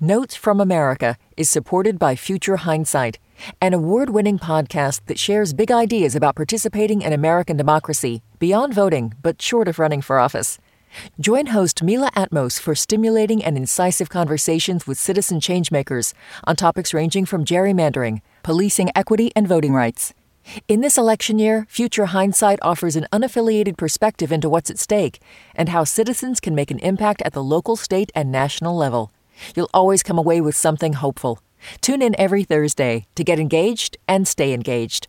Notes from America is supported by Future Hindsight, an award-winning podcast that shares big ideas about participating in American democracy beyond voting, but short of running for office. Join host Mila Atmos for stimulating and incisive conversations with citizen changemakers on topics ranging from gerrymandering, policing equity, and voting rights. In this election year, Future Hindsight offers an unaffiliated perspective into what's at stake and how citizens can make an impact at the local, state, and national level. You'll always come away with something hopeful. Tune in every Thursday to get engaged and stay engaged.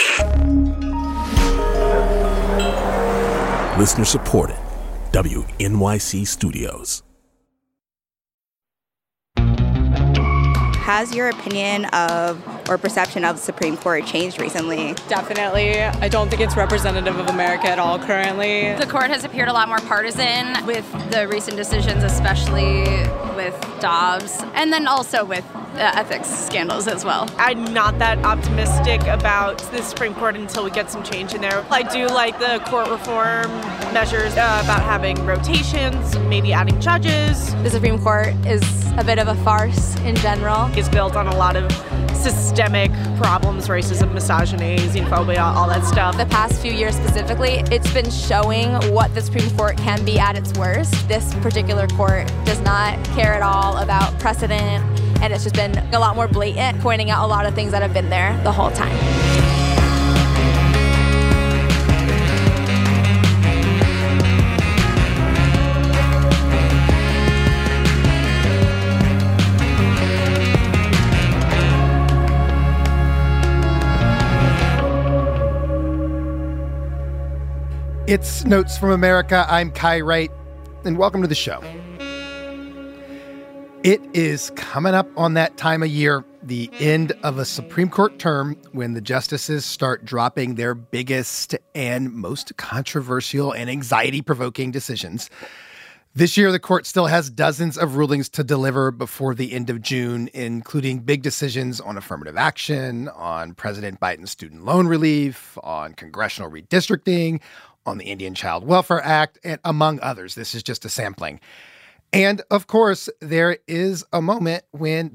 Listener supported. WNYC Studios. Has your opinion of or perception of the Supreme Court changed recently? Definitely. I don't think it's representative of America at all currently. The court has appeared a lot more partisan with the recent decisions, especially with Dobbs, and then also with ethics scandals as well. I'm not that optimistic about the Supreme Court until we get some change in there. I do like the court reform measures about having rotations, maybe adding judges. The Supreme Court is a bit of a farce in general. It's built on a lot of systemic problems, racism, misogyny, xenophobia, all that stuff. The past few years specifically, it's been showing what the Supreme Court can be at its worst. This particular court does not care at all about precedent, and it's just been a lot more blatant, pointing out a lot of things that have been there the whole time. It's Notes from America. I'm Kai Wright, and welcome to the show. It is coming up on that time of year, the end of a Supreme Court term, when the justices start dropping their biggest and most controversial and anxiety-provoking decisions. This year, the court still has dozens of rulings to deliver before the end of June, including big decisions on affirmative action, on President Biden's student loan relief, on congressional redistricting, on the Indian Child Welfare Act, and among others. This is just a sampling. And of course, there is a moment when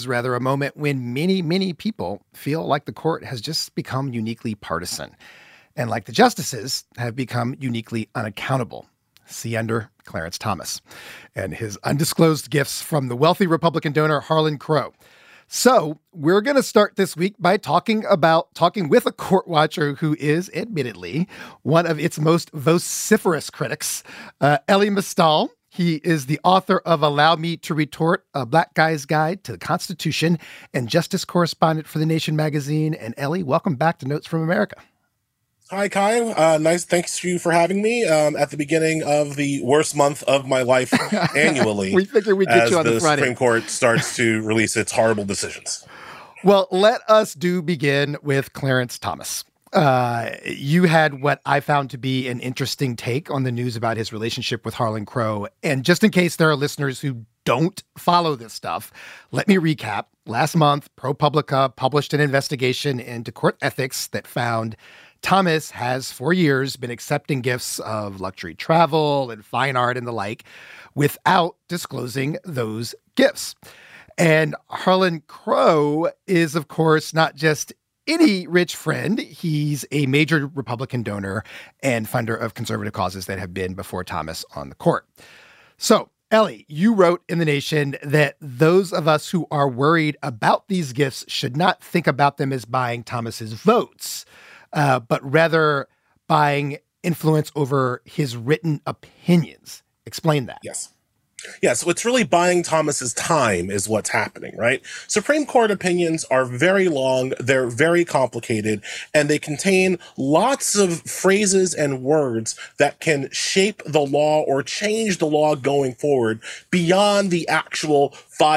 many, many people feel like the court has just become uniquely partisan and like the justices have become uniquely unaccountable. See under Clarence Thomas and his undisclosed gifts from the wealthy Republican donor Harlan Crow. So we're going to start this week by talking with a court watcher who is, admittedly, one of its most vociferous critics, Elie Mystal. He is the author of Allow Me to Retort, A Black Guy's Guide to the Constitution, and justice correspondent for The Nation magazine. And Elie, welcome back to Notes from America. Hi, Kai. Nice. Thanks to you for having me at the beginning of the worst month of my life annually. We figured we'd get you on the front end. Supreme Court starts to release its horrible decisions. Well, let us begin with Clarence Thomas. You had what I found to be an interesting take on the news about his relationship with Harlan Crow. And just in case there are listeners who don't follow this stuff, let me recap. Last month, ProPublica published an investigation into court ethics that found Thomas has for years been accepting gifts of luxury travel and fine art and the like without disclosing those gifts. And Harlan Crow is, of course, not just any rich friend. He's a major Republican donor and funder of conservative causes that have been before Thomas on the court. So, Elie, you wrote in The Nation that those of us who are worried about these gifts should not think about them as buying Thomas's votes, but rather buying influence over his written opinions. Explain that. Yes. Yeah, so it's really buying Thomas's time is what's happening, right? Supreme Court opinions are very long, they're very complicated, and they contain lots of phrases and words that can shape the law or change the law going forward beyond the actual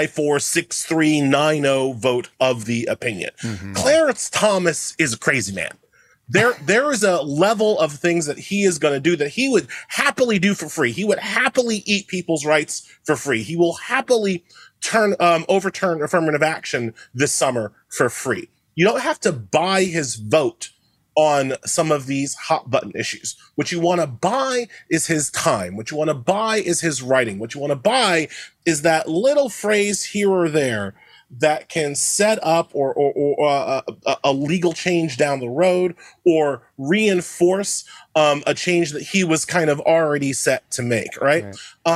5-4-6-3-9-0 vote of the opinion. Mm-hmm. Clarence Thomas is a crazy man. There is a level of things that he is going to do that he would happily do for free. He would happily eat people's rights for free. He will happily overturn affirmative action this summer for free. You don't have to buy his vote on some of these hot button issues. What you want to buy is his time. What you want to buy is his writing. What you want to buy is that little phrase here or there that can set up or a legal change down the road or reinforce a change that he was kind of already set to make, right?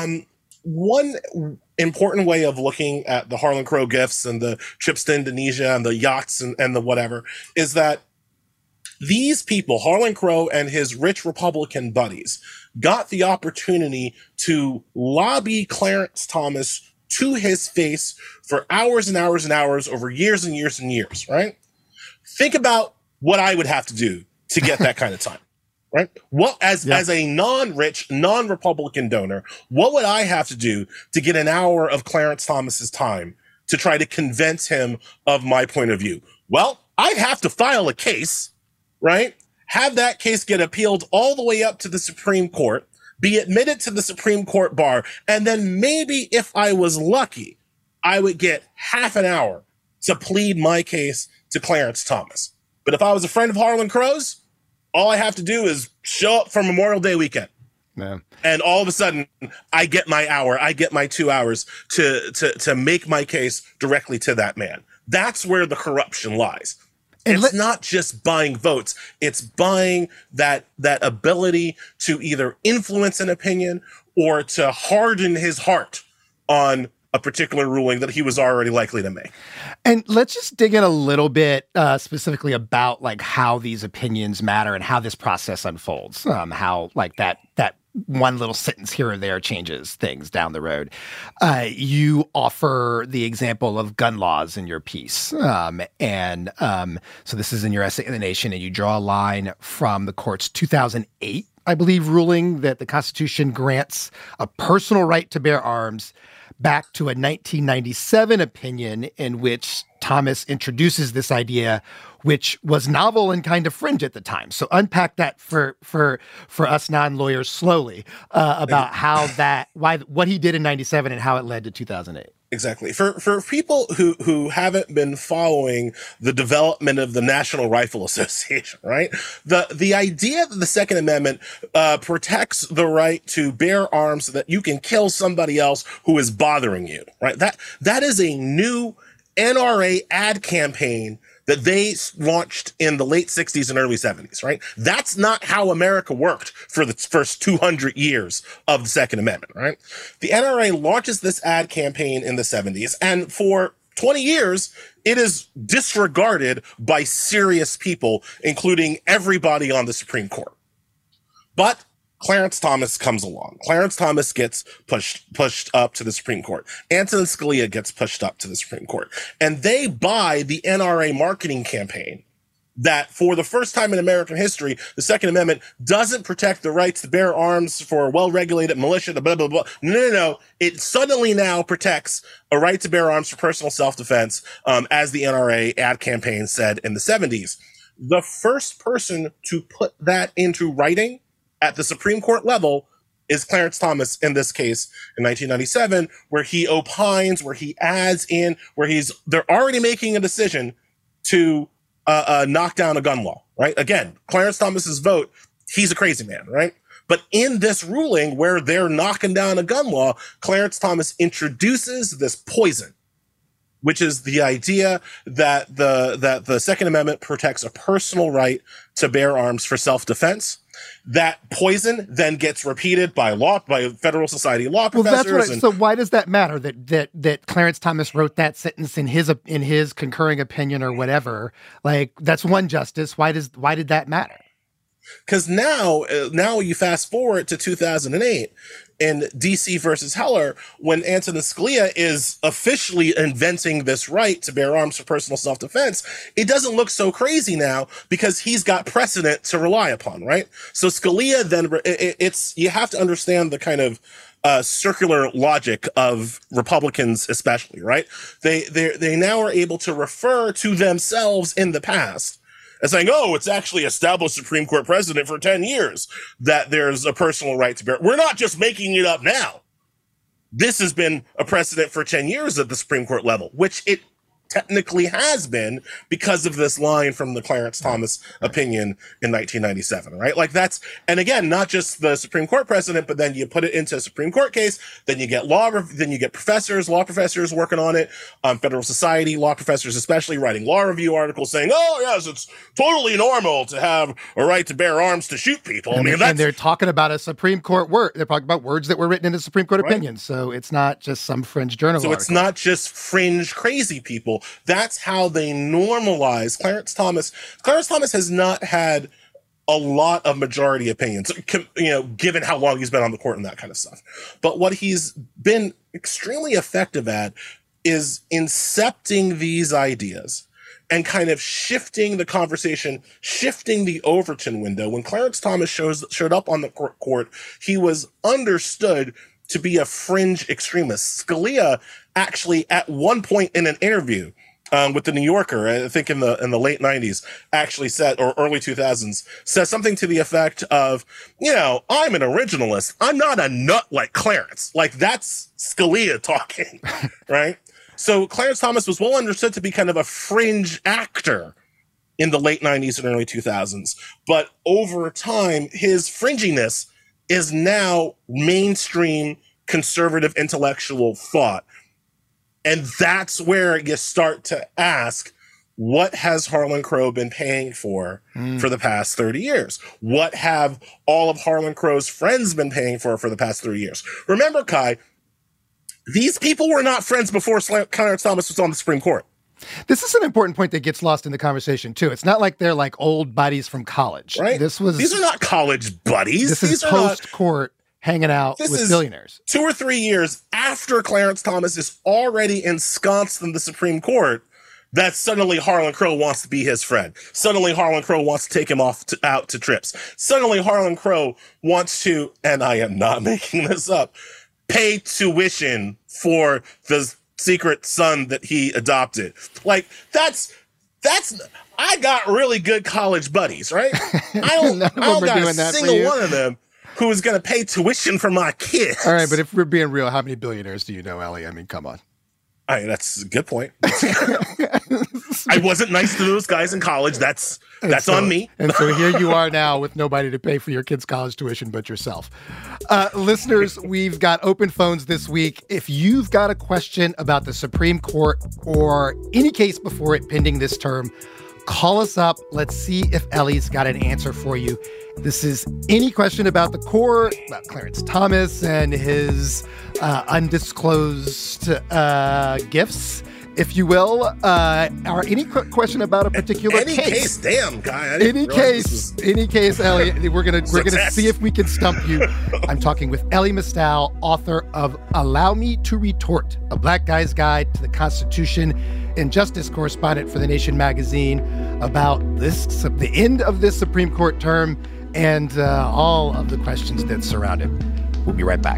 One important way of looking at the Harlan Crow gifts and the trips to Indonesia and the yachts and the whatever is that these people, Harlan Crow and his rich Republican buddies, got the opportunity to lobby Clarence Thomas to his face for hours and hours and hours over years and years and years, right? Think about what I would have to do to get that kind of time, right? What, as a non-rich, non-Republican donor, what would I have to do to get an hour of Clarence Thomas's time to try to convince him of my point of view? Well, I'd have to file a case, right? Have that case get appealed all the way up to the Supreme Court, be admitted to the Supreme Court bar, and then maybe if I was lucky, I would get half an hour to plead my case to Clarence Thomas. But if I was a friend of Harlan Crow's, all I have to do is show up for Memorial Day weekend. Yeah. And all of a sudden, I get my hour, I get my 2 hours to make my case directly to that man. That's where the corruption lies. It's not just buying votes. It's buying that ability to either influence an opinion or to harden his heart on a particular ruling that he was already likely to make. And let's just dig in a little bit specifically about like how these opinions matter and how this process unfolds. How like that one little sentence here or there changes things down the road. You offer the example of gun laws in your piece. So this is in your essay in The Nation, and you draw a line from the court's 2008, I believe, ruling that the Constitution grants a personal right to bear arms back to a 1997 opinion in which Thomas introduces this idea, which was novel and kind of fringe at the time. So unpack that for us non-lawyers slowly about how what he did in 97 and how it led to 2008. Exactly. For people who haven't been following the development of the National Rifle Association, right? The idea that the Second Amendment protects the right to bear arms so that you can kill somebody else who is bothering you, right? That is a new NRA ad campaign that they launched in the late 60s and early 70s, right? That's not how America worked for the first 200 years of the Second Amendment, right? The NRA launches this ad campaign in the 70s, and for 20 years, it is disregarded by serious people, including everybody on the Supreme Court. But Clarence Thomas comes along. Clarence Thomas gets pushed up to the Supreme Court. Antonin Scalia gets pushed up to the Supreme Court. And they buy the NRA marketing campaign that for the first time in American history, the Second Amendment doesn't protect the rights to bear arms for a well-regulated militia, blah, blah, blah. No. It suddenly now protects a right to bear arms for personal self-defense, as the NRA ad campaign said in the 70s. The first person to put that into writing at the Supreme Court level is Clarence Thomas in this case in 1997, where he opines, where he adds in, where they're already making a decision to knock down a gun law, right? Again, Clarence Thomas's vote, he's a crazy man, right? But in this ruling where they're knocking down a gun law, Clarence Thomas introduces this poison, which is the idea that the Second Amendment protects a personal right to bear arms for self-defense. That poison then gets repeated by Federal Society of Law professors. Well, that's what. So why does that matter that Clarence Thomas wrote that sentence in his concurring opinion or whatever? Like, that's one justice. Why did that matter? Because now you fast forward to 2008 in DC versus Heller, when Antonin Scalia is officially inventing this right to bear arms for personal self-defense. It doesn't look so crazy now because he's got precedent to rely upon, right? So Scalia then you have to understand the kind of circular logic of Republicans, especially, right? They now are able to refer to themselves in the past as saying, oh, it's actually established Supreme Court precedent for 10 years that there's a personal right to bear. We're not just making it up now. This has been a precedent for 10 years at the Supreme Court level, which it technically has been because of this line from the Clarence Thomas opinion in 1997, right? Like that's, and again, not just the Supreme Court precedent, but then you put it into a Supreme Court case, then you get law professors, law professors working on it, Federal Society, law professors especially writing law review articles saying, oh yes, it's totally normal to have a right to bear arms to shoot people. And they're talking about a Supreme Court word. They're talking about words that were written in a Supreme Court opinion. So it's not just some fringe journal article. It's not just fringe crazy people. That's how they normalize Clarence Thomas. Clarence Thomas has not had a lot of majority opinions, given how long he's been on the court and that kind of stuff. But what he's been extremely effective at is incepting these ideas and kind of shifting the conversation, shifting the Overton window. When Clarence Thomas showed up on the court, he was understood to be a fringe extremist. Scalia actually, at one point in an interview with the New Yorker, I think in the late 90s, actually said, or early 2000s, says something to the effect of, I'm an originalist. I'm not a nut like Clarence. Like, that's Scalia talking, right? So Clarence Thomas was well understood to be kind of a fringe actor in the late 90s and early 2000s. But over time, his fringiness is now mainstream conservative intellectual thought. And that's where you start to ask, what has Harlan Crow been paying for the past 30 years? What have all of Harlan Crow's friends been paying for the past 30 years? Remember, Kai, these people were not friends before Clarence Thomas was on the Supreme Court. This is an important point that gets lost in the conversation, too. It's not like they're like old buddies from college. Right? These are not college buddies. This is post-court hanging out with billionaires. 2 or 3 years after Clarence Thomas is already ensconced in the Supreme Court, that suddenly Harlan Crow wants to be his friend. Suddenly Harlan Crow wants to take him out to trips. Suddenly Harlan Crow wants to, and I am not making this up, pay tuition for the secret son that he adopted. Like, that's I got really good college buddies, right? I don't got a single one of them who is going to pay tuition for my kids. All right, but if we're being real, how many billionaires do you know, Ellie? I mean, come on. All right, that's a good point. I wasn't nice to those guys in college. That's on me. And so here you are now with nobody to pay for your kids' college tuition but yourself. Listeners, we've got open phones this week. If you've got a question about the Supreme Court or any case before it pending this term, call us up. Let's see if Ellie's got an answer for you. This is any question about the court, about Clarence Thomas and his undisclosed gifts, if you will, or any question about a particular case. Any case, damn, guy. Any case, Ellie. We're gonna see if we can stump you. I'm talking with Elie Mystal, author of Allow Me to Retort, A Black Guy's Guide to the Constitution and Justice correspondent for The Nation magazine, about the end of this Supreme Court term and all of the questions that surround it. We'll be right back.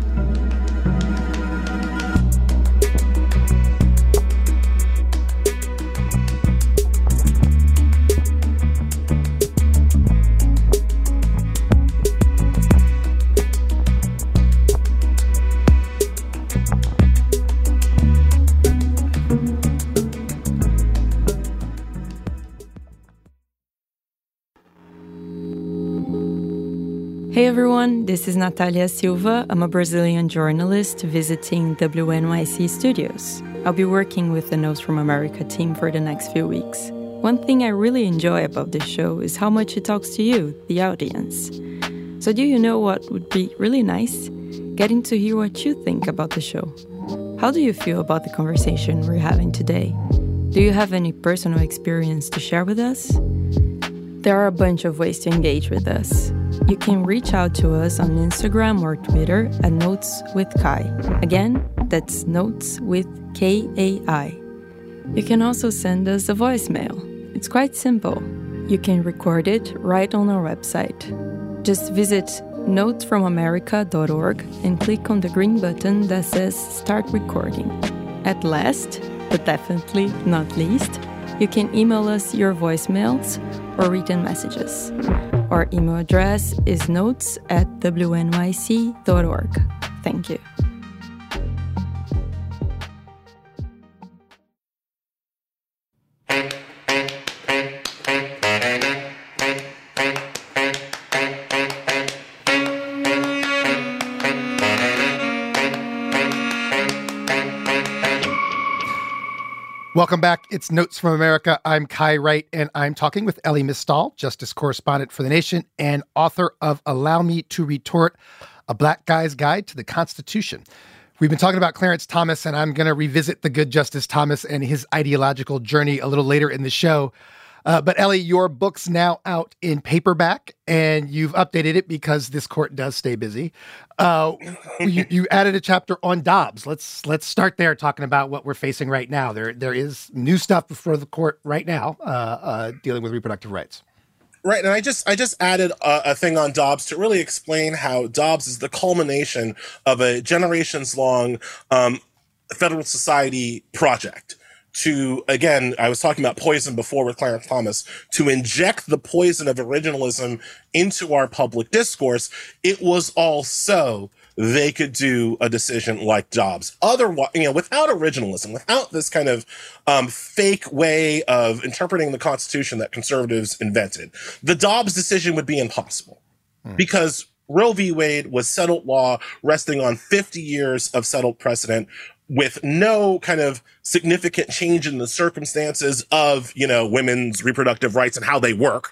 Hey everyone, this is Natalia Silva. I'm a Brazilian journalist visiting WNYC studios. I'll be working with the Notes from America team for the next few weeks. One thing I really enjoy about this show is how much it talks to you, the audience. So do you know what would be really nice? Getting to hear what you think about the show. How do you feel about the conversation we're having today? Do you have any personal experience to share with us? There are a bunch of ways to engage with us. You can reach out to us on Instagram or Twitter at Notes with Kai. Again, that's Notes with Kai. You can also send us a voicemail. It's quite simple. You can record it right on our website. Just visit notesfromamerica.org and click on the green button that says Start Recording. At last, but definitely not least, you can email us your voicemails or written messages. Our email address is notes@wnyc.org. Thank you. Welcome back. It's Notes from America. I'm Kai Wright, and I'm talking with Elie Mystal, justice correspondent for The Nation and author of Allow Me to Retort, A Black Guy's Guide to the Constitution. We've been talking about Clarence Thomas, and I'm going to revisit the good Justice Thomas and his ideological journey a little later in the show. But Elie, your book's now out in paperback, and you've updated it because this court does stay busy. You added a chapter on Dobbs. Let's start there, talking about what we're facing right now. There is new stuff before the court right now dealing with reproductive rights. Right, and I just added a thing on Dobbs to really explain how Dobbs is the culmination of a generations-long Federal Society project to, again, I was talking about poison before with Clarence Thomas, to inject the poison of originalism into our public discourse. It was all so they could do a decision like Dobbs. Otherwise, without originalism, without this kind of fake way of interpreting the Constitution that conservatives invented, the Dobbs decision would be impossible because Roe v. Wade was settled law resting on 50 years of settled precedent with no kind of significant change in the circumstances of, women's reproductive rights and how they work.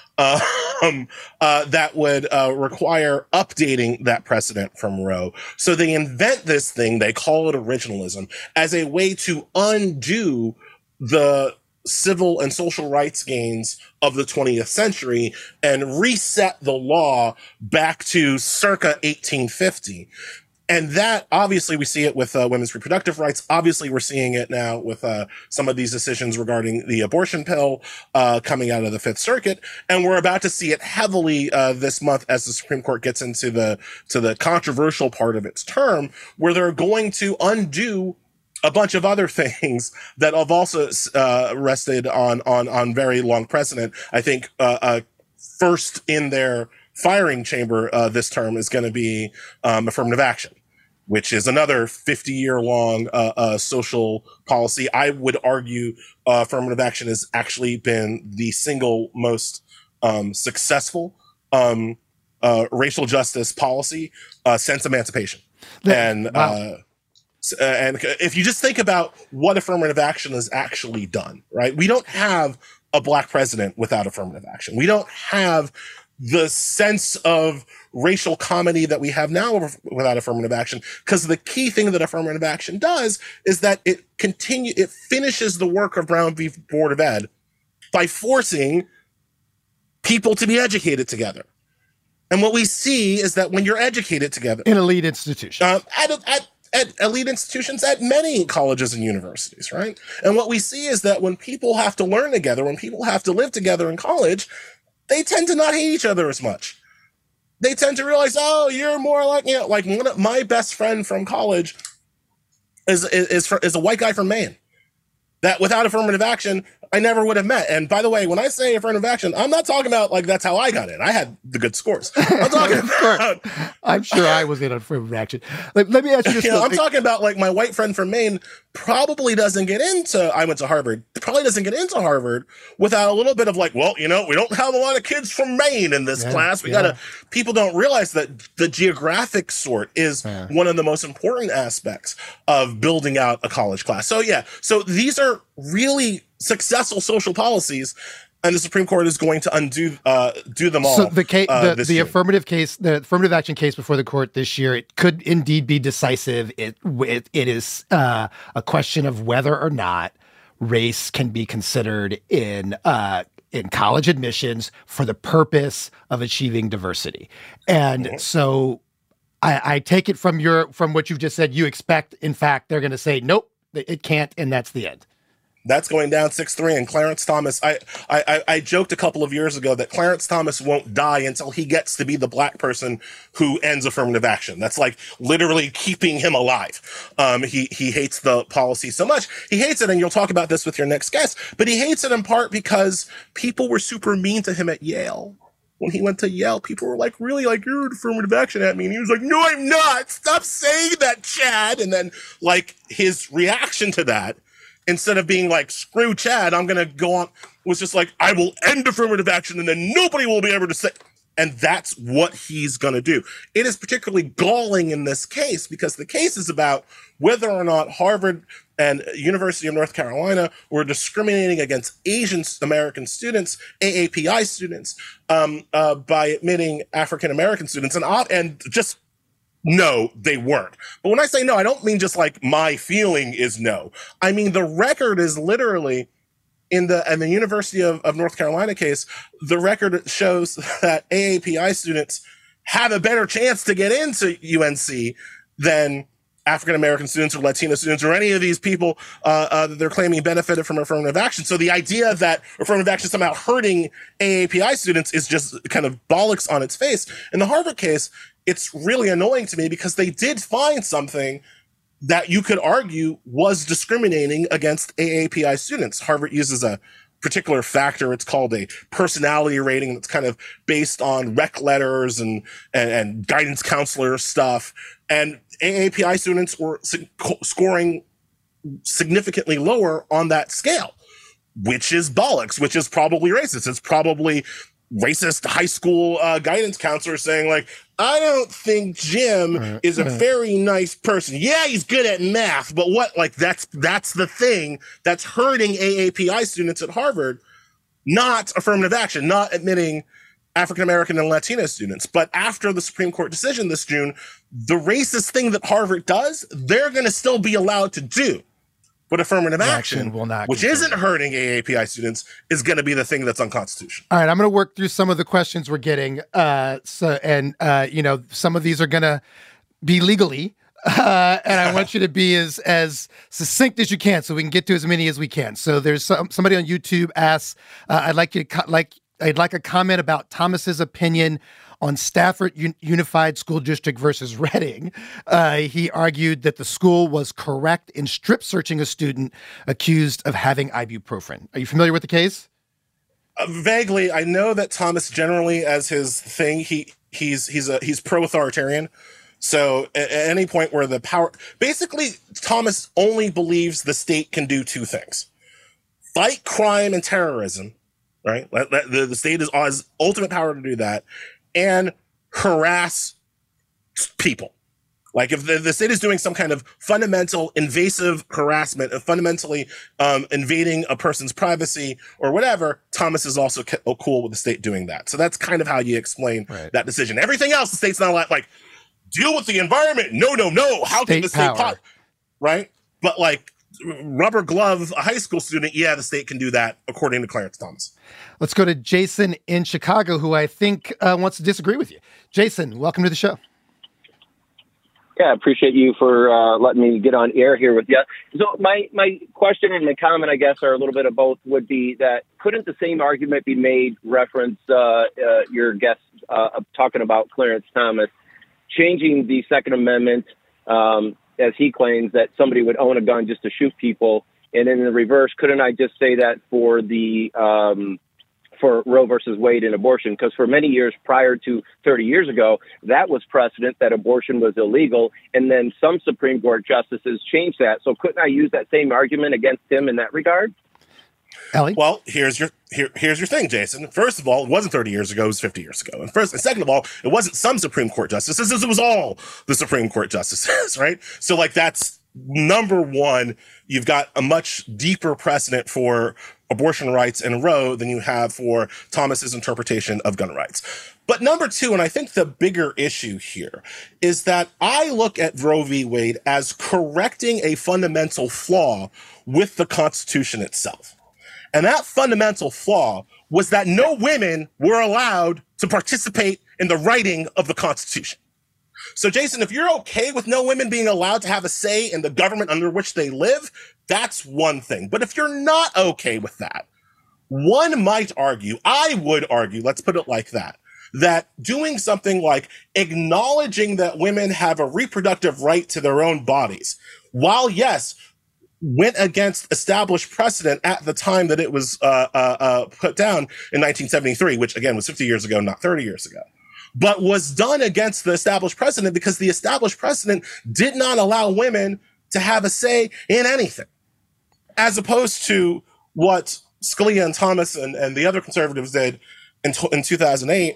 That would require updating that precedent from Roe. So they invent this thing, they call it originalism, as a way to undo the civil and social rights gains of the 20th century and reset the law back to circa 1850. And that, obviously, we see it with women's reproductive rights. Obviously, we're seeing it now with some of these decisions regarding the abortion pill coming out of the Fifth Circuit. And we're about to see it heavily this month as the Supreme Court gets into the controversial part of its term, where they're going to undo a bunch of other things that have also rested on very long precedent. I think first in their firing chamber this term is going to be affirmative action, which is another 50-year-long social policy. I would argue affirmative action has actually been the single most successful racial justice policy since emancipation. And if you just think about what affirmative action has actually done, right? We don't have a black president without affirmative action. We don't have the sense of racial comedy that we have now without affirmative action, because the key thing that affirmative action does is that it finishes the work of Brown v. Board of Ed by forcing people to be educated together. And what we see is that when you're educated together in elite institutions, at elite institutions, at many colleges and universities, right? And what we see is that when people have to learn together, when people have to live together in college, they tend to not hate each other as much. They tend to realize, oh, you're more like, like one of my best friend from college is a white guy from Maine that without affirmative action, I never would have met. And by the way, when I say affirmative action, I'm not talking about like that's how I got in. I had the good scores. I'm talking about. I'm sure I was in affirmative action. Let me ask you this. I'm talking about like my white friend from Maine probably doesn't get into. I went to Harvard. Probably doesn't get into Harvard we don't have a lot of kids from Maine in this class. People don't realize that the geographic sort is one of the most important aspects of building out a college class. So these are really successful social policies, and the Supreme Court is going to do them all. So the affirmative action case before the court this year, it could indeed be decisive. It is a question of whether or not race can be considered in college admissions for the purpose of achieving diversity. And so I take it from what you've just said, you expect, in fact, they're going to say, nope, it can't, and that's the end. That's going down 6-3. And Clarence Thomas, I joked a couple of years ago that Clarence Thomas won't die until he gets to be the black person who ends affirmative action. That's like literally keeping him alive. He hates the policy so much. He hates it, and you'll talk about this with your next guest, but he hates it in part because people were super mean to him at Yale. When he went to Yale, people were like, really, like, you're affirmative action at me. And he was like, no, I'm not. Stop saying that, Chad. And then, like, his reaction to that, instead of being like, screw Chad, I'm going to go on, was just like, I will end affirmative action and then nobody will be able to say. And that's what he's going to do. It is particularly galling in this case because the case is about whether or not Harvard and University of North Carolina were discriminating against Asian American students, AAPI students, by admitting African American students. And just no, they weren't. But when I say no, I don't mean just like my feeling is no. I mean, the record is literally in the University of North Carolina case, the record shows that AAPI students have a better chance to get into UNC than African-American students or Latino students or any of these people that they're claiming benefited from affirmative action. So the idea that affirmative action is somehow hurting AAPI students is just kind of bollocks on its face. In the Harvard case, it's really annoying to me because they did find something that you could argue was discriminating against AAPI students. Harvard uses a particular factor. It's called a personality rating that's kind of based on rec letters and guidance counselor stuff. And AAPI students were scoring significantly lower on that scale, which is bollocks, which is probably racist. It's probably racist high school guidance counselor saying like, I don't think Jim is a very nice person. Yeah, he's good at math, but what? Like that's the thing that's hurting AAPI students at Harvard, not affirmative action, not admitting African American and Latino students. But after the Supreme Court decision this June, the racist thing that Harvard does, they're going to still be allowed to do. But affirmative action will not, which isn't hurting AAPI students, is going to be the thing that's unconstitutional. All right, I'm going to work through some of the questions we're getting. Some of these are going to be legally, and I want you to be as succinct as you can, so we can get to as many as we can. So there's somebody on YouTube asks, I'd like a comment about Thomas's opinion on Stafford Unified School District versus Reading. He argued that the school was correct in strip searching a student accused of having ibuprofen. Are you familiar with the case? Vaguely. I know that Thomas generally, as his thing, he's pro-authoritarian. So at any point where the power, basically Thomas only believes the state can do two things: fight crime and terrorism, right? The state has ultimate power to do that, and harass people. Like if the state is doing some kind of fundamental invasive harassment of fundamentally invading a person's privacy or whatever, Thomas is also cool with the state doing that. So that's kind of how you explain that decision. Everything else, the state's not allowed, like, deal with the environment. No. How can the state right? But like rubber glove, a high school student, yeah, the state can do that, according to Clarence Thomas. Let's go to Jason in Chicago, who I think wants to disagree with you. Jason, welcome to the show. Yeah, I appreciate you for letting me get on air here with you. So my question and my comment, I guess, are a little bit of both, would be that couldn't the same argument be made, reference your guest talking about Clarence Thomas, changing the Second Amendment, as he claims that somebody would own a gun just to shoot people, and in the reverse, couldn't I just say that for the for Roe versus Wade and abortion? Because for many years prior to 30 years ago, that was precedent that abortion was illegal, and then some Supreme Court justices changed that. So couldn't I use that same argument against him in that regard? Ellie? Well, here's your thing, Jason. First of all, it wasn't 30 years ago, it was 50 years ago. And second of all, it wasn't some Supreme Court justices, it was all the Supreme Court justices, right? So like that's number one. You've got a much deeper precedent for abortion rights in Roe than you have for Thomas's interpretation of gun rights. But number two, and I think the bigger issue here, is that I look at Roe v. Wade as correcting a fundamental flaw with the Constitution itself. And that fundamental flaw was that no women were allowed to participate in the writing of the Constitution. So, Jason, if you're okay with no women being allowed to have a say in the government under which they live, that's one thing. But if you're not okay with that, one might argue, I would argue, let's put it like that doing something like acknowledging that women have a reproductive right to their own bodies, while, yes, went against established precedent at the time that it was put down in 1973, which, again, was 50 years ago, not 30 years ago, but was done against the established precedent because the established precedent did not allow women to have a say in anything, as opposed to what Scalia and Thomas and the other conservatives did in 2008,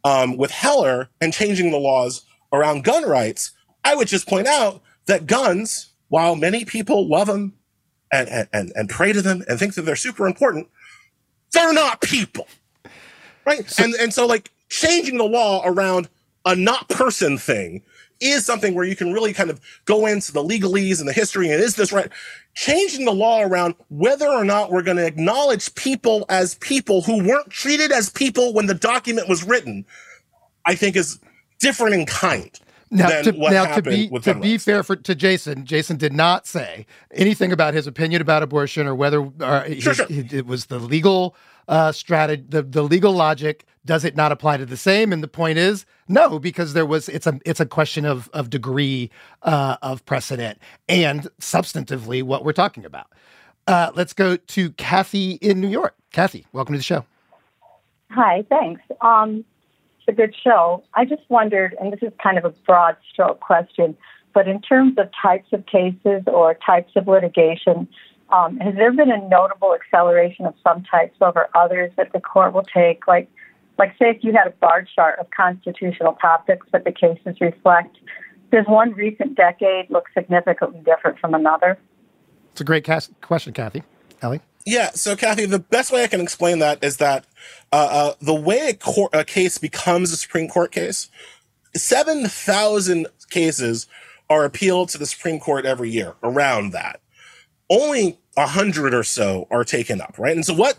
with Heller and changing the laws around gun rights, I would just point out that guns, while many people love them and pray to them and think that they're super important, they're not people, right? So like changing the law around a not person thing is something where you can really kind of go into the legalese and the history and is this right? Changing the law around whether or not we're going to acknowledge people as people who weren't treated as people when the document was written, I think is different in kind. To be fair to Jason did not say anything about his opinion about abortion or whether it was the legal strategy, the legal logic. Does it not apply to the same? And the point is no, because it's a question of degree of precedent and substantively what we're talking about. Let's go to Kathy in New York. Kathy, welcome to the show. Hi, thanks. It's a good show. I just wondered, and this is kind of a broad stroke question, but in terms of types of cases or types of litigation, has there been a notable acceleration of some types over others that the court will take? Like say if you had a bar chart of constitutional topics that the cases reflect, does one recent decade look significantly different from another? It's a great question, Kathy. Ellie? Yeah, so Kathy, the best way I can explain that is that the way a case becomes a Supreme Court case, 7,000 cases are appealed to the Supreme Court every year, around that. Only 100 or so are taken up, right? And so what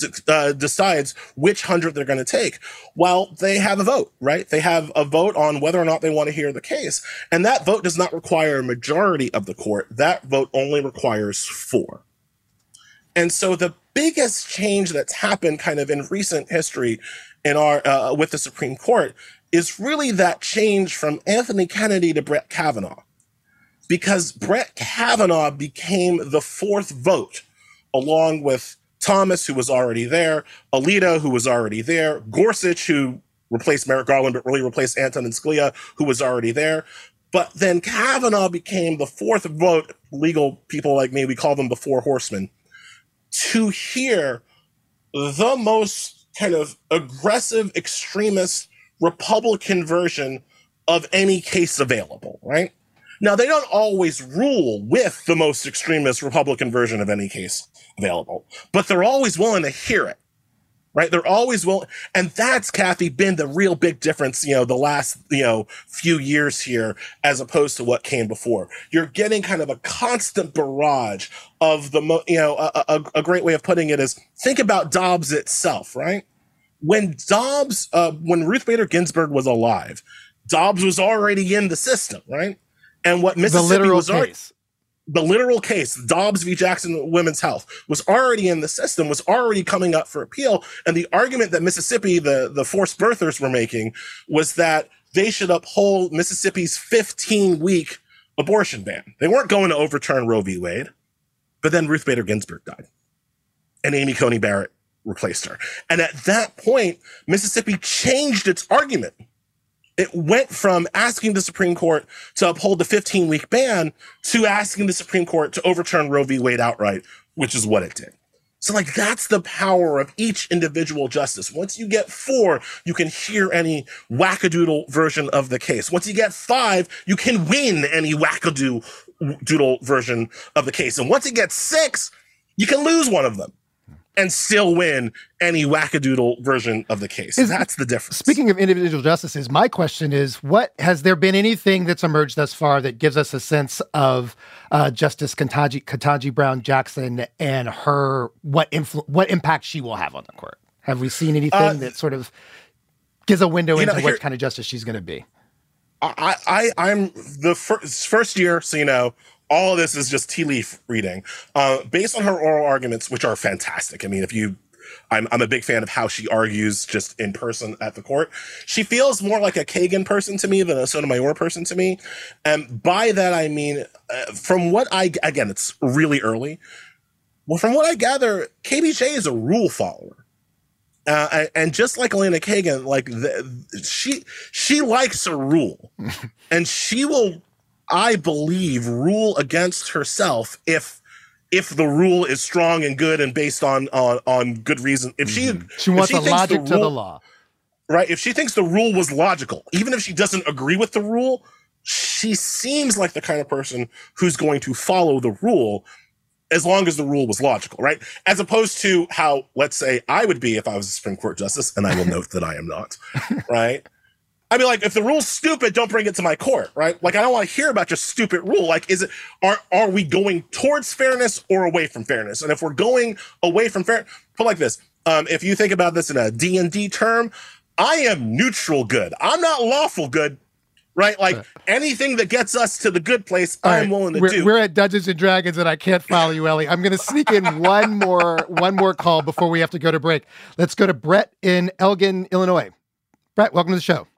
decides which 100 they're going to take? Well, they have a vote, right? They have a vote on whether or not they want to hear the case. And that vote does not require a majority of the court. That vote only requires 4. And so the biggest change that's happened kind of in recent history in our with the Supreme Court is really that change from Anthony Kennedy to Brett Kavanaugh. Because Brett Kavanaugh became the 4th vote, along with Thomas, who was already there, Alito, who was already there, Gorsuch, who replaced Merrick Garland, but really replaced Antonin Scalia, who was already there. But then Kavanaugh became the 4th vote. Legal people like me, we call them the 4 horsemen, to hear the most kind of aggressive, extremist Republican version of any case available, right? Now, they don't always rule with the most extremist Republican version of any case available, but they're always willing to hear it, right? They're always willing. And that's, Kathy, been the real big difference, the last, few years here, as opposed to what came before. You're getting kind of a constant barrage of a great way of putting it is think about Dobbs itself, right? When Ruth Bader Ginsburg was alive, Dobbs was already in the system, right? And what Mississippi the literal case, Dobbs v. Jackson Women's Health, was already in the system, was already coming up for appeal. And the argument that Mississippi, the forced birthers were making, was that they should uphold Mississippi's 15-week abortion ban. They weren't going to overturn Roe v. Wade. But then Ruth Bader Ginsburg died. And Amy Coney Barrett replaced her. And at that point, Mississippi changed its argument. It went from asking the Supreme Court to uphold the 15-week ban to asking the Supreme Court to overturn Roe v. Wade outright, which is what it did. So, that's the power of each individual justice. Once you get 4, you can hear any wackadoodle version of the case. Once you get 5, you can win any wackadoodle version of the case. And once you get 6, you can lose one of them and still win any wackadoodle version of the case. That's the difference. Speaking of individual justices, my question is, has there been anything that's emerged thus far that gives us a sense of Justice Ketanji Brown Jackson and what impact she will have on the court? Have we seen anything that sort of gives a window into what kind of justice she's going to be? I'm the first year, so all of this is just tea leaf reading. Based on her oral arguments, which are fantastic. I mean, I'm a big fan of how she argues just in person at the court. She feels more like a Kagan person to me than a Sotomayor person to me. And by that, I mean, again, it's really early. Well, from what I gather, KBJ is a rule follower. And just like Elena Kagan, she likes a rule. And she will, I believe, rule against herself if the rule is strong and good and based on good reason. If she wants a logic to the law. right? If she thinks the rule was logical, even if she doesn't agree with the rule, she seems like the kind of person who's going to follow the rule as long as the rule was logical, right? As opposed to how, let's say, I would be if I was a Supreme Court justice, and I will note that I am not, right? I mean, like, if the rule's stupid, don't bring it to my court, right? Like, I don't want to hear about your stupid rule. Like, are we going towards fairness or away from fairness? And if we're going away from fairness, put like this, if you think about this in a D&D term, I am neutral good. I'm not lawful good, right? Like, anything that gets us to the good place, I'm willing to do. We're at Dungeons and Dragons, and I can't follow you, Ellie. I'm going to sneak in one more call before we have to go to break. Let's go to Brett in Elgin, Illinois. Brett, welcome to the show.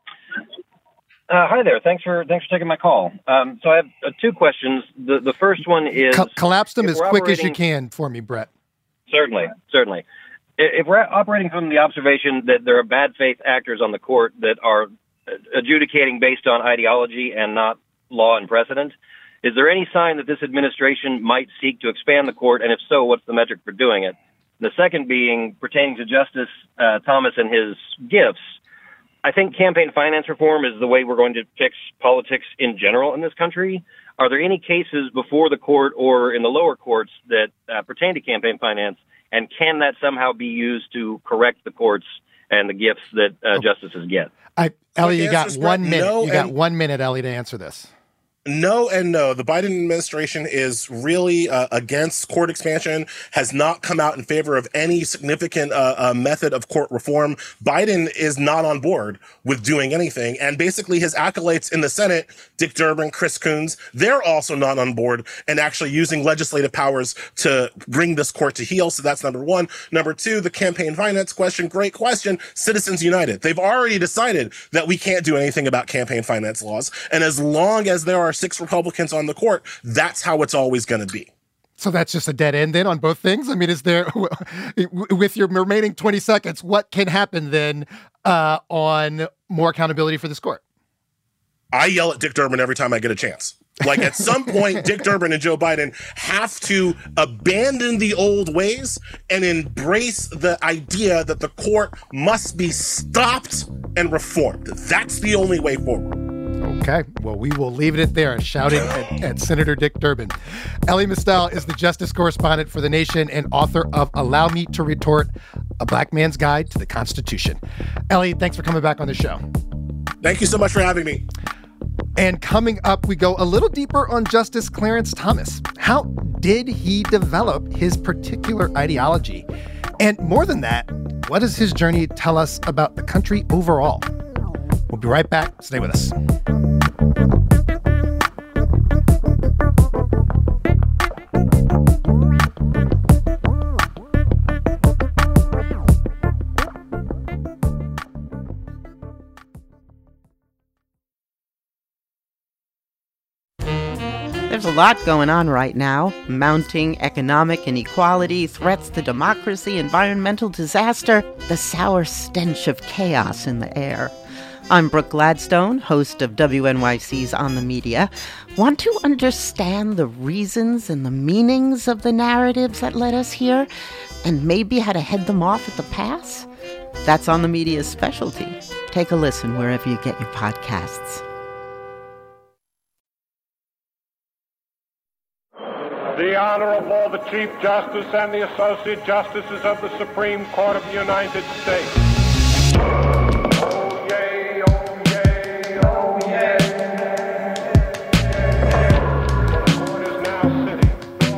Hi there. Thanks for taking my call. So I have two questions. The first one is... Collapse them as quick as you can for me, Brett. Certainly. If we're operating from the observation that there are bad faith actors on the court that are adjudicating based on ideology and not law and precedent, is there any sign that this administration might seek to expand the court? And if so, what's the metric for doing it? The second being pertaining to Justice Thomas and his gifts. I think campaign finance reform is the way we're going to fix politics in general in this country. Are there any cases before the court or in the lower courts that pertain to campaign finance, and can that somehow be used to correct the courts and the gifts that justices get? Ellie, you got 1 minute. You got 1 minute, Ellie, to answer this. No and no. The Biden administration is really against court expansion, has not come out in favor of any significant method of court reform. Biden is not on board with doing anything. And basically his acolytes in the Senate, Dick Durbin, Chris Coons, they're also not on board and actually using legislative powers to bring this court to heel. So that's number one. Number two, the campaign finance question, great question. Citizens United. They've already decided that we can't do anything about campaign finance laws. And as long as there are 6 Republicans on the court, that's how it's always going to be. So that's just a dead end then on both things? I mean, is there, with your remaining 20 seconds, what can happen then on more accountability for this court? I yell at Dick Durbin every time I get a chance. Like, at some point, Dick Durbin and Joe Biden have to abandon the old ways and embrace the idea that the court must be stopped and reformed. That's the only way forward. Okay, well, we will leave it at there, shouting at Senator Dick Durbin. Elie Mystal is the justice correspondent for The Nation and author of Allow Me to Retort, A Black Man's Guide to the Constitution. Elie, thanks for coming back on the show. Thank you so much for having me. And coming up, we go a little deeper on Justice Clarence Thomas. How did he develop his particular ideology? And more than that, what does his journey tell us about the country overall? We'll be right back. Stay with us. There's a lot going on right now. Mounting economic inequality, threats to democracy, environmental disaster, the sour stench of chaos in the air. I'm Brooke Gladstone, host of WNYC's On the Media. Want to understand the reasons and the meanings of the narratives that led us here, and maybe how to head them off at the pass? That's On the Media's specialty. Take a listen wherever you get your podcasts. The Honorable, the Chief Justice and the Associate Justices of the Supreme Court of the United States. Oh, yay, oh, yay, oh, yay. The court is now sitting.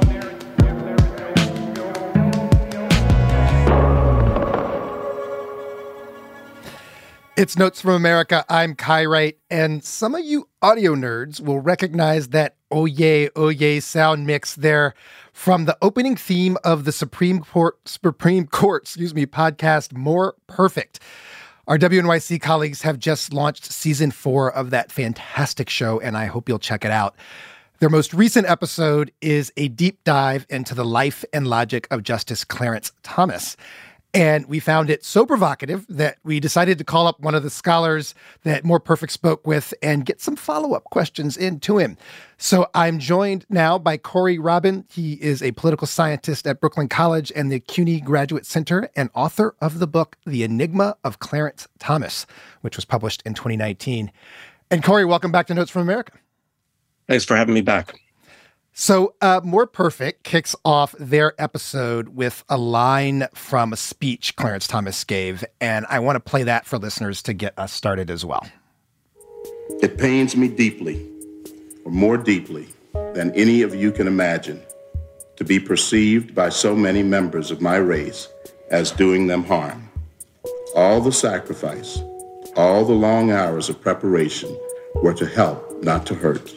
It's Notes from America. I'm Kai Wright, and some of you audio nerds will recognize that oh yeah sound mix there from the opening theme of the Supreme Court podcast, More Perfect. Our WNYC colleagues have just launched season 4 of that fantastic show, and I hope you'll check it out. Their most recent episode is a deep dive into the life and logic of Justice Clarence Thomas. And we found it so provocative that we decided to call up one of the scholars that More Perfect spoke with and get some follow-up questions into him. So I'm joined now by Corey Robin. He is a political scientist at Brooklyn College and the CUNY Graduate Center and author of the book, The Enigma of Clarence Thomas, which was published in 2019. And Corey, welcome back to Notes from America. Thanks for having me back. So More Perfect kicks off their episode with a line from a speech Clarence Thomas gave, and I want to play that for listeners to get us started as well. It pains me deeply, or more deeply than any of you can imagine, to be perceived by so many members of my race as doing them harm. All the sacrifice, all the long hours of preparation were to help, not to hurt.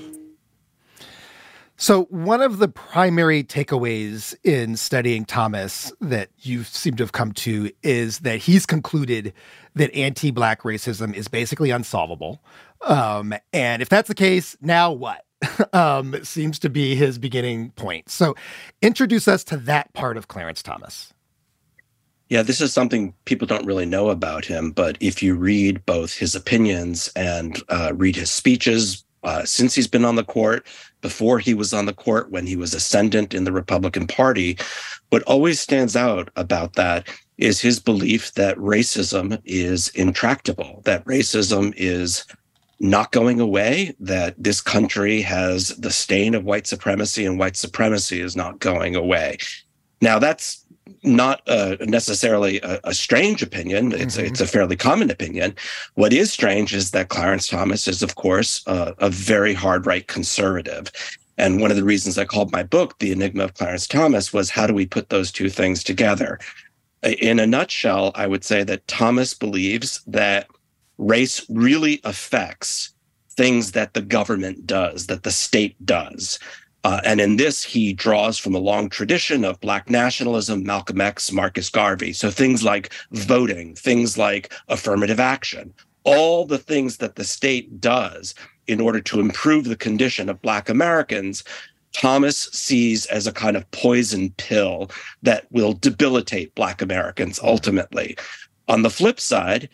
So one of the primary takeaways in studying Thomas that you seem to have come to is that he's concluded that anti-Black racism is basically unsolvable. And if that's the case, now what? Seems to be his beginning point. So introduce us to that part of Clarence Thomas. Yeah, this is something people don't really know about him, but if you read both his opinions and read his speeches, since he's been on the court, before he was on the court, when he was ascendant in the Republican Party, what always stands out about that is his belief that racism is intractable, that racism is not going away, that this country has the stain of white supremacy and white supremacy is not going away. Now, that's not necessarily a strange opinion. It's a fairly common opinion. What is strange is that Clarence Thomas is, of course, a very hard right conservative. And one of the reasons I called my book The Enigma of Clarence Thomas was how do we put those two things together? In a nutshell, I would say that Thomas believes that race really affects things that the government does, that the state does. And in this, he draws from a long tradition of Black nationalism, Malcolm X, Marcus Garvey. So things like voting, things like affirmative action, all the things that the state does in order to improve the condition of Black Americans, Thomas sees as a kind of poison pill that will debilitate Black Americans ultimately. On the flip side,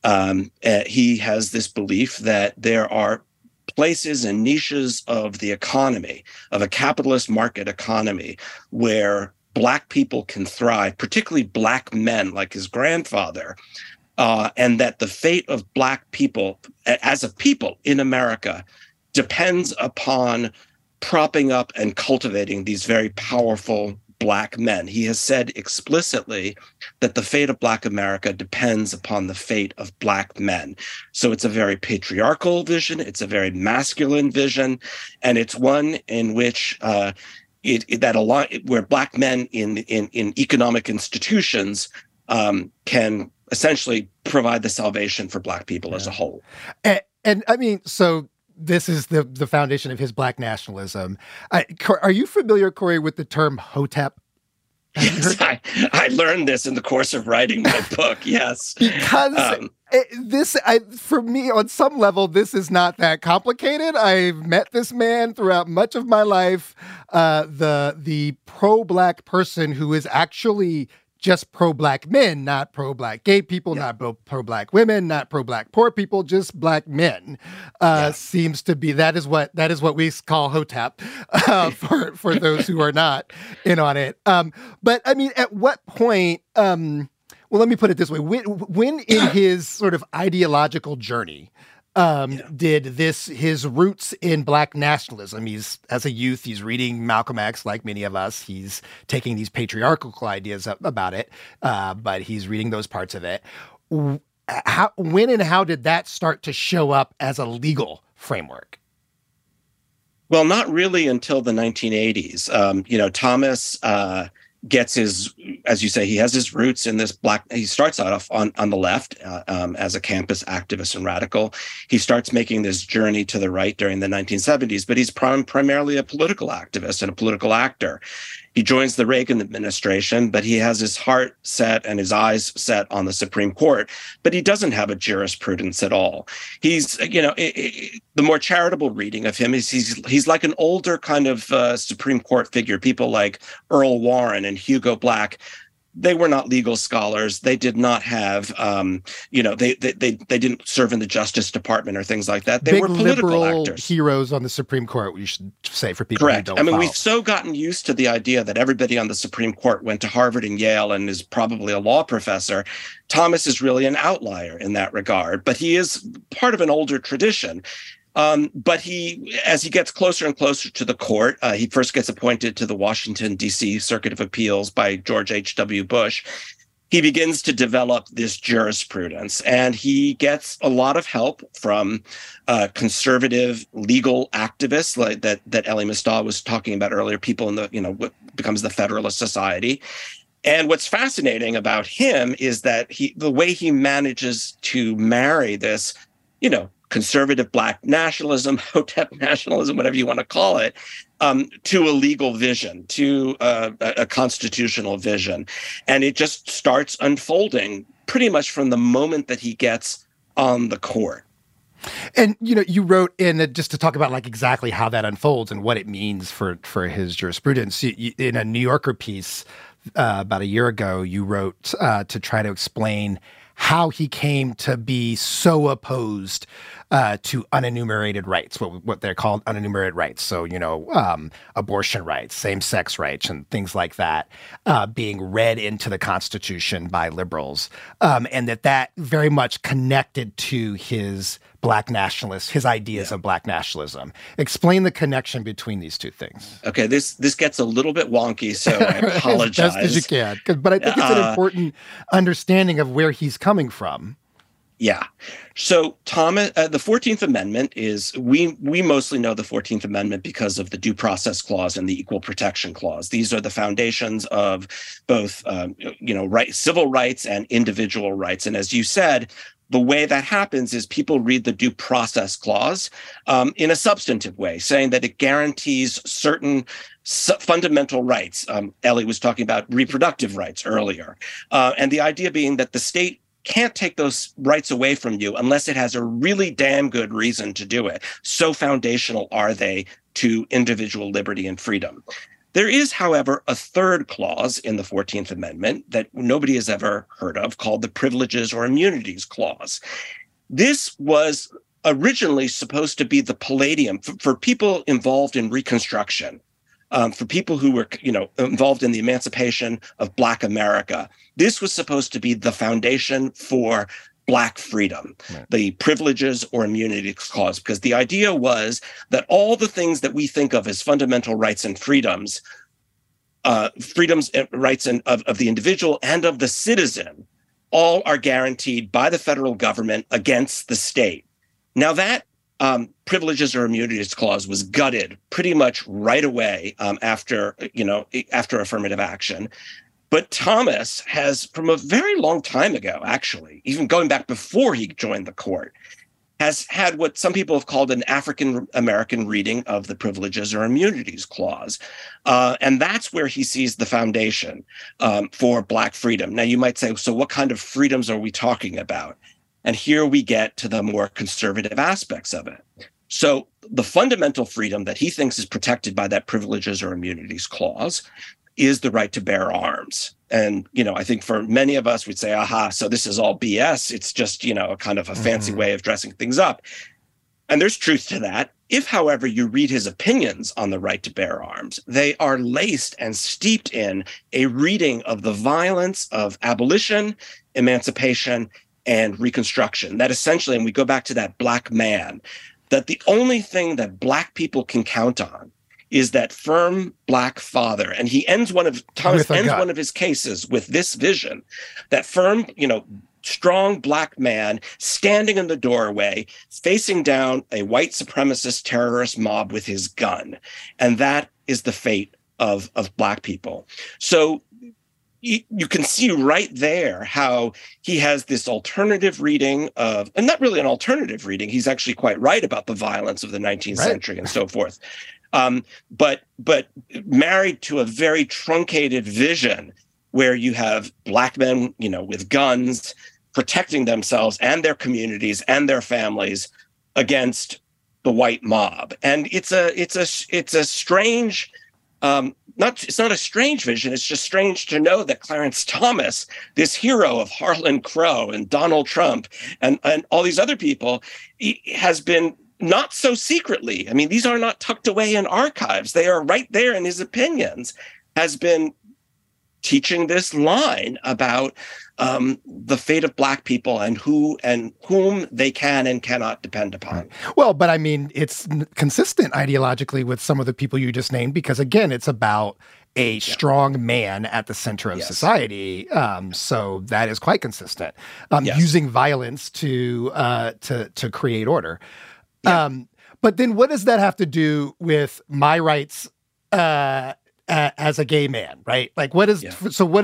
he has this belief that there are places and niches of the economy, of a capitalist market economy, where Black people can thrive, particularly Black men like his grandfather, and that the fate of Black people as a people in America depends upon propping up and cultivating these very powerful Black men. He has said explicitly that the fate of Black America depends upon the fate of Black men. So it's a very patriarchal vision. It's a very masculine vision. And it's one in which where Black men in economic institutions can essentially provide the salvation for Black people as a whole. And I mean, so this is the foundation of his Black nationalism. Are you familiar, Corey, with the term Hotep? Yes, I learned this in the course of writing my book, yes. Because for me, on some level, this is not that complicated. I've met this man throughout much of my life. The pro-Black person who is actually just pro-Black men, not pro-Black gay people, not pro-Black women, not pro-Black poor people, just Black men. Seems to be that is what we call Hotep for those who are not in on it. But I mean, at what point? Well, let me put it this way: when in his sort of ideological journey, did his roots in Black nationalism? As a youth, he's reading Malcolm X, like many of us. He's taking these patriarchal ideas about it, but he's reading those parts of it. When and how did that start to show up as a legal framework? Well, not really until the 1980s. Thomas gets his, as you say, he has his roots in this Black. He starts off on the left as a campus activist and radical. He starts making this journey to the right during the 1970s, but he's primarily a political activist and a political actor. He joins the Reagan administration, but he has his heart set and his eyes set on the Supreme Court, but he doesn't have a jurisprudence at all. He's, the more charitable reading of him is he's like an older kind of Supreme Court figure, people like Earl Warren and Hugo Black. they were not legal scholars. They did not have, they didn't serve in the Justice Department or things like that. They Big were political liberal actors. Heroes on the Supreme Court, we should say, for people Correct. who don't follow. We've so gotten used to the idea that everybody on the Supreme Court went to Harvard and Yale and is probably a law professor. Thomas is really an outlier in that regard, but he is part of an older tradition. But as he gets closer and closer to the court, he first gets appointed to the Washington, D.C. Circuit of Appeals by George H.W. Bush. He begins to develop this jurisprudence, and he gets a lot of help from conservative legal activists like that Elie Mystal was talking about earlier, people in what becomes the Federalist Society. And what's fascinating about him is that the way he manages to marry this, conservative Black nationalism, Hotep nationalism, whatever you want to call it, to a legal vision, to a constitutional vision. And it just starts unfolding pretty much from the moment that he gets on the court. And, you wrote just to talk about exactly how that unfolds and what it means for his jurisprudence. In a New Yorker piece about a year ago, you wrote to try to explain how he came to be so opposed to unenumerated rights, what they're called unenumerated rights. So, abortion rights, same-sex rights, and things like that being read into the Constitution by liberals, and that very much connected to his Black nationalist, his ideas of Black nationalism. Explain the connection between these two things. Okay, this gets a little bit wonky, so I apologize. As best as you can, but I think it's an important understanding of where he's coming from. Yeah. So Thomas, the 14th Amendment is, we mostly know the 14th Amendment because of the Due Process Clause and the Equal Protection Clause. These are the foundations of both, civil rights and individual rights. And as you said, the way that happens is people read the Due Process Clause in a substantive way, saying that it guarantees certain fundamental rights. Elie was talking about reproductive rights earlier. And the idea being that the state can't take those rights away from you unless it has a really damn good reason to do it. So foundational are they to individual liberty and freedom. There is, however, a third clause in the 14th Amendment that nobody has ever heard of called the Privileges or Immunities Clause. This was originally supposed to be the palladium for people involved in Reconstruction, for people who were, involved in the emancipation of Black America. This was supposed to be the foundation for Black freedom, right. The Privileges or Immunities Clause, because the idea was that all the things that we think of as fundamental rights and freedoms and rights of the individual and of the citizen, all are guaranteed by the federal government against the state. Now that Privileges or Immunities Clause was gutted pretty much right away after affirmative action. But Thomas has, from a very long time ago, actually, even going back before he joined the court, has had what some people have called an African-American reading of the Privileges or Immunities Clause. And that's where he sees the foundation for Black freedom. Now, you might say, so what kind of freedoms are we talking about? And here we get to the more conservative aspects of it. So the fundamental freedom that he thinks is protected by that Privileges or Immunities Clause is the right to bear arms. And, I think for many of us, we'd say, aha, so this is all BS. It's just, a kind of a fancy way of dressing things up. And there's truth to that. If, however, you read his opinions on the right to bear arms, they are laced and steeped in a reading of the violence of abolition, emancipation, and Reconstruction. That essentially, and we go back to that Black man, that the only thing that Black people can count on is that firm Black father. And Thomas ends one of his cases with this vision, that firm, strong Black man standing in the doorway, facing down a white supremacist terrorist mob with his gun. And that is the fate of Black people. So you can see right there how he has this alternative reading of, and not really an alternative reading, he's actually quite right about the violence of the 19th century and so forth. But married to a very truncated vision where you have Black men, with guns protecting themselves and their communities and their families against the white mob. And it's a strange it's not a strange vision. It's just strange to know that Clarence Thomas, this hero of Harlan Crow and Donald Trump and all these other people, has been not so secretly. I mean, these are not tucked away in archives. They are right there in his opinions, has been teaching this line about the fate of Black people and whom they can and cannot depend upon. Well, but I mean, it's consistent ideologically with some of the people you just named, because again, it's about a strong man at the center of society. So that is quite consistent. Using violence to create order. But then what does that have to do with my rights as a gay man, right? Like what is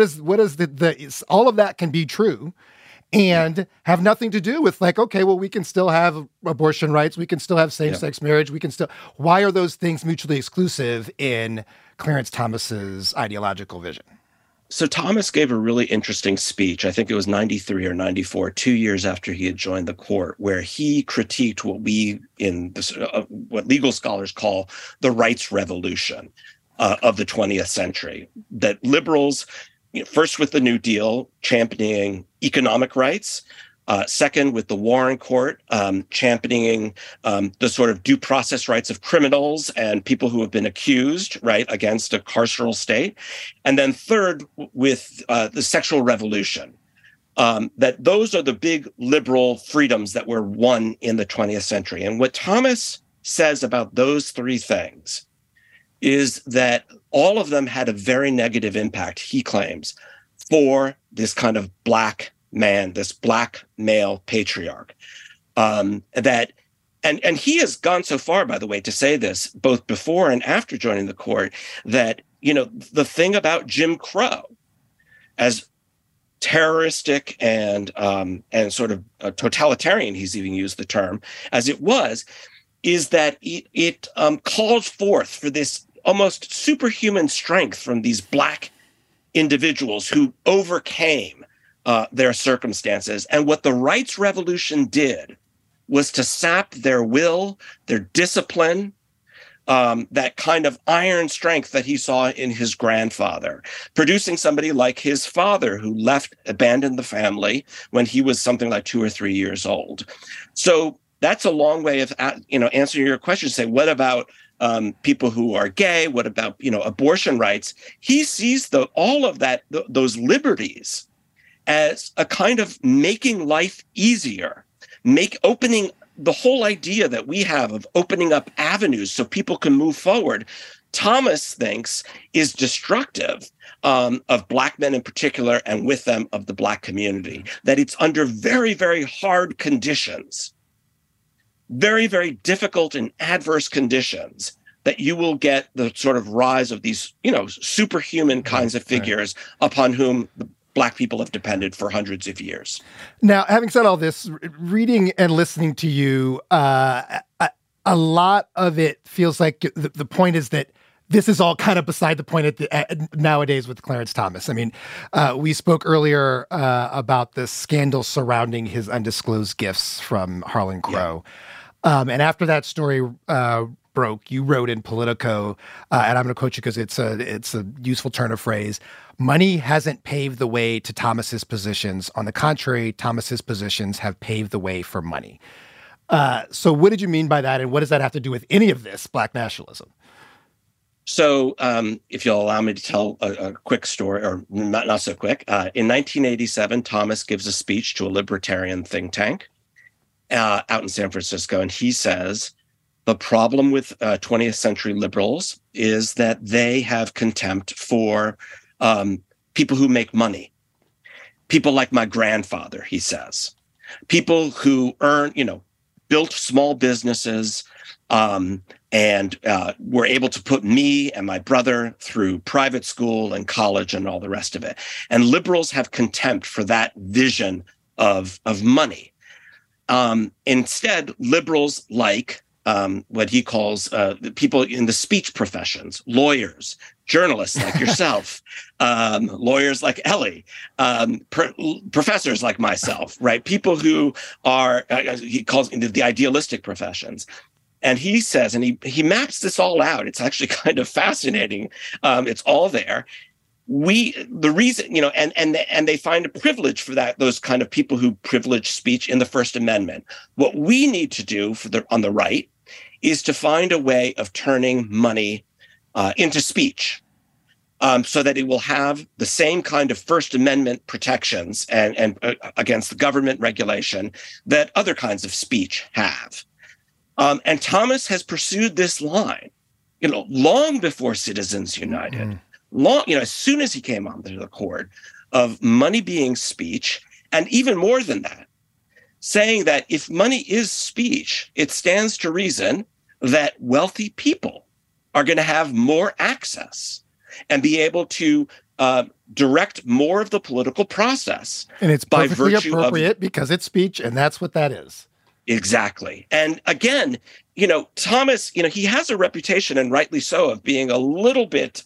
all of that can be true and have nothing to do with like, okay, well, we can still have abortion rights. We can still have same-sex marriage. Why are those things mutually exclusive in Clarence Thomas's ideological vision? So Thomas gave a really interesting speech. I think it was 93 or 94, 2 years after he had joined the court, where he critiqued what we what legal scholars call the rights revolution of the 20th century. That liberals, first with the New Deal, championing economic rights. Second, with the Warren Court, championing the sort of due process rights of criminals and people who have been accused, right, against a carceral state. And then third, with the sexual revolution, that those are the big liberal freedoms that were won in the 20th century. And what Thomas says about those three things is that all of them had a very negative impact, he claims, for this kind of Black man, this Black male patriarch. And he has gone so far, by the way, to say this, both before and after joining the court, that, the thing about Jim Crow, as terroristic and sort of totalitarian, he's even used the term, as it was, is that it calls forth for this almost superhuman strength from these Black individuals who overcame their circumstances. And what the rights revolution did was to sap their will, their discipline, that kind of iron strength that he saw in his grandfather, producing somebody like his father who abandoned the family when he was something like 2 or 3 years old. So that's a long way of answering your question. Say, what about people who are gay? What about abortion rights? He sees all of that, those liberties, as a kind of making life easier, opening the whole idea that we have of opening up avenues so people can move forward. Thomas thinks is destructive of Black men in particular, and with them of the Black community, that it's under very, very hard conditions, very, very difficult and adverse conditions, that you will get the sort of rise of these, superhuman kinds of figures upon whom the Black people have depended for hundreds of years. Now, having said all this, reading and listening to you, a lot of it feels like the point is that this is all kind of beside the point nowadays with Clarence Thomas. I mean, we spoke earlier about the scandal surrounding his undisclosed gifts from Harlan Crow. Yeah. And after that story broke, you wrote in Politico, and I'm going to quote you because it's a useful turn of phrase: "Money hasn't paved the way to Thomas's positions. On the contrary, Thomas's positions have paved the way for money." So what did you mean by that, and what does that have to do with any of this Black nationalism? So if you'll allow me to tell a quick story, or not so quick, in 1987, Thomas gives a speech to a libertarian think tank out in San Francisco, and he says, the problem with 20th century liberals is that they have contempt for people who make money. People like my grandfather, he says. People who built small businesses and were able to put me and my brother through private school and college and all the rest of it. And liberals have contempt for that vision of money. Instead, liberals like what he calls people in the speech professions, lawyers, journalists like yourself, lawyers like Ellie, professors like myself, right? People who are, he calls the idealistic professions. And he says, and he maps this all out. It's actually kind of fascinating. It's all there. The reason, and they find a privilege for that, those kind of people who privilege speech in the First Amendment. What we need to do on the right is to find a way of turning money into speech, so that it will have the same kind of First Amendment protections and against the government regulation that other kinds of speech have. And Thomas has pursued this line, long before Citizens United, as soon as he came onto the court, of money being speech, and even more than that, saying that if money is speech, it stands to reason that wealthy people are going to have more access and be able to direct more of the political process. And it's perfectly appropriate because it's speech, and that's what that is. Exactly. And again, Thomas, he has a reputation, and rightly so, of being a little bit,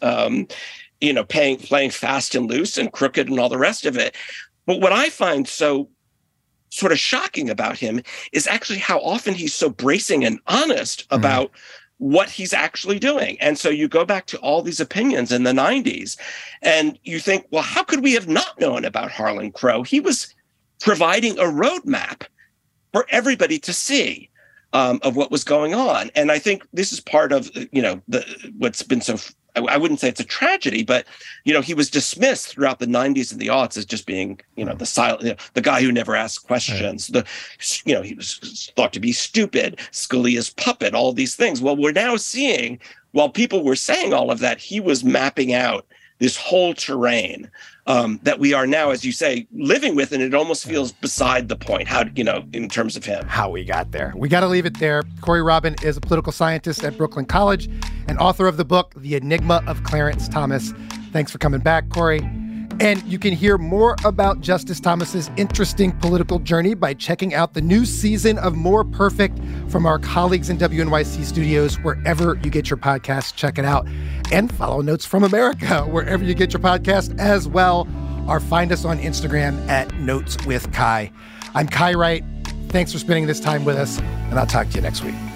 playing fast and loose and crooked and all the rest of it. But what I find so sort of shocking about him is actually how often he's so bracing and honest about what he's actually doing. And so you go back to all these opinions in the 90s and you think, well, how could we have not known about Harlan Crow? He was providing a roadmap for everybody to see of what was going on. And I think this is part of, what's been so, I wouldn't say it's a tragedy, but, he was dismissed throughout the 90s and the aughts as just being, the silent, the guy who never asked questions. Right. He was thought to be stupid, Scalia's puppet, all these things. Well, we're now seeing, while people were saying all of that, he was mapping out this whole terrain that we are now, as you say, living with, and it almost feels beside the point, how, in terms of him. How we got there. We got to leave it there. Corey Robin is a political scientist at Brooklyn College and author of the book, The Enigma of Clarence Thomas. Thanks for coming back, Corey. And you can hear more about Justice Thomas's interesting political journey by checking out the new season of More Perfect from our colleagues in WNYC Studios. Wherever you get your podcasts, check it out. And follow Notes from America wherever you get your podcast as well. Or find us on Instagram at Notes with Kai. I'm Kai Wright. Thanks for spending this time with us, and I'll talk to you next week.